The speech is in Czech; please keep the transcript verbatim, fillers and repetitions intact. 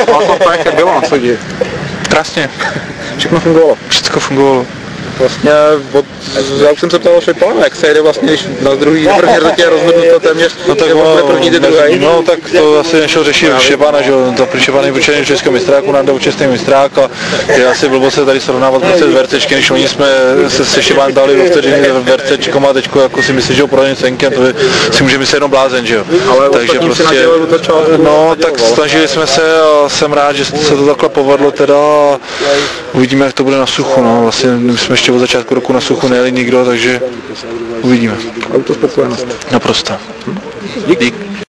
Ale to jak bylo na co děje? Krásně. Všechno fungovalo. Všechno fungovalo. Vlastně, od, já už jsem se ptal Šepána, jak se jede vlastně, když na druhý první řadě je rozhodnuto téměř, no tak nebo bude první, ty druhý. No tak to asi nešel řešit Šepána, že jo, za Šepán je určený českého mistráku, nám jde určitý mistrák a je asi blbo se tady srovnávat prostě s VRCčky, než oni jsme se se Šepán dali do vteřiny VRCčko má teďko, jako si myslí, že ho prodaný cenky a to si může myslet jenom blázen, že jo. Ale takže prostě, no tak snažili jsme se a jsem rád, že se to takhle povedlo teda a uvidíme, jak to bude na suchu, no, vlastně my jsme ještě od začátku roku na suchu nejeli nikdo, takže uvidíme. Autospokojenost. Naprosto. Dík.